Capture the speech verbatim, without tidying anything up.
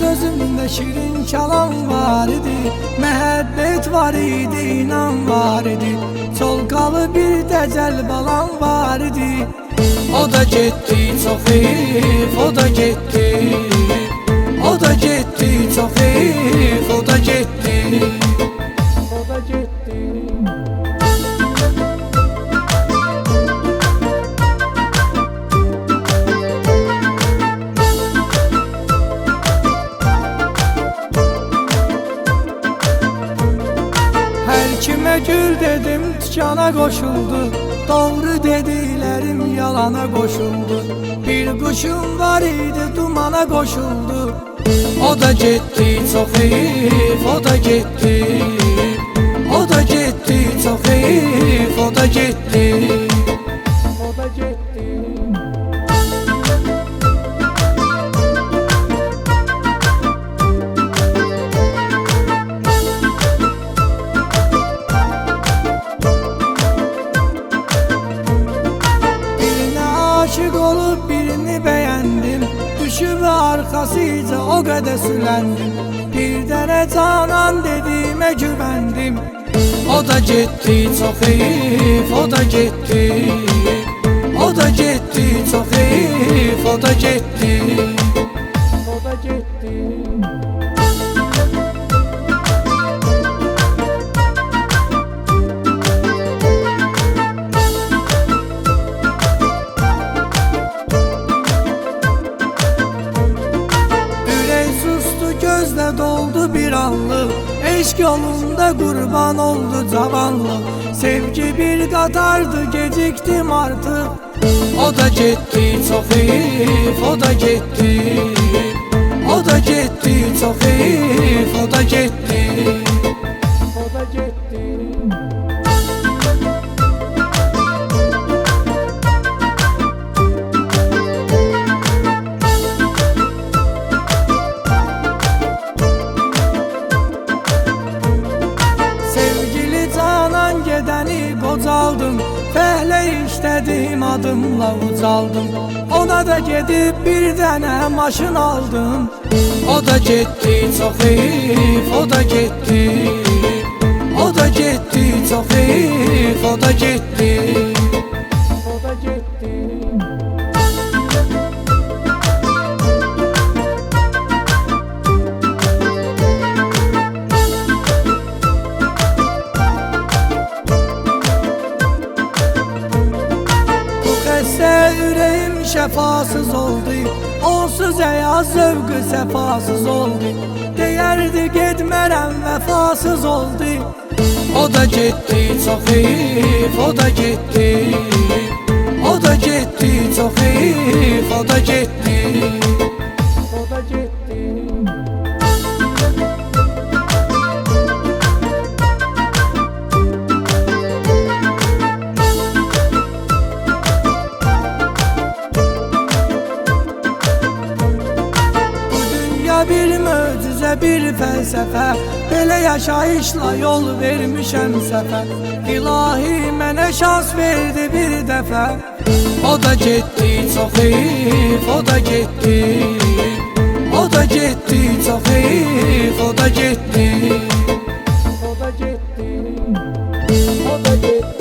sözümde şirin çalan var idi. Mehabbet var idi, inan var idi. Solkalı bir decel balan var idi. O da gitti çok heyif, o da gitti. O da gitti çok heyif, o da gitti. O da gitti. Kime gül dedim tikana koşuldu. Doğru dedilerim yalana koşuldu. Bir kuşum var idi dumana koşuldu. O da gitti çok heyif, o da gitti. O da gitti çok heyif, o da gitti. O da gitti. Aşık olup birini beğendim. Düşüp arkasıca o kadar sülendim. Bir tane canan dediğime güvendim. O da gitti çok heyif, o da gitti. O da gitti çok heyif, o da gitti. O da gitti. Gözde doldu bir anlık. Eşk yolunda kurban oldu zavallı. Sevgi bir kadardı, geciktim artık. O da gitti çok heyif, o da gitti. O da gitti çok heyif, o da gitti. O da gitti. Aldım, fehle işledim adımla ucaldım. Ona da gidip bir tane maşın aldım. O da gitti çok heyif, o da gitti. O da gitti çok heyif, o da gitti. O da gitti. Yüreğim şefasız oldu. Onsuz eya zevkü sefasız oldu. Değerdi gitmerem vefasız oldu. O da gitti çok heyif, o da gitti. O da gitti çok heyif, o da gitti. O da gitti. Bir möcüze, bir felsefe. Böyle yaşayışla yol vermişem sefer. İlahi mənə şans verdi bir defa. O da gitti çok heyif, o da gitti. O da gitti çok heyif, o da gitti. O da gitti. O da gitti.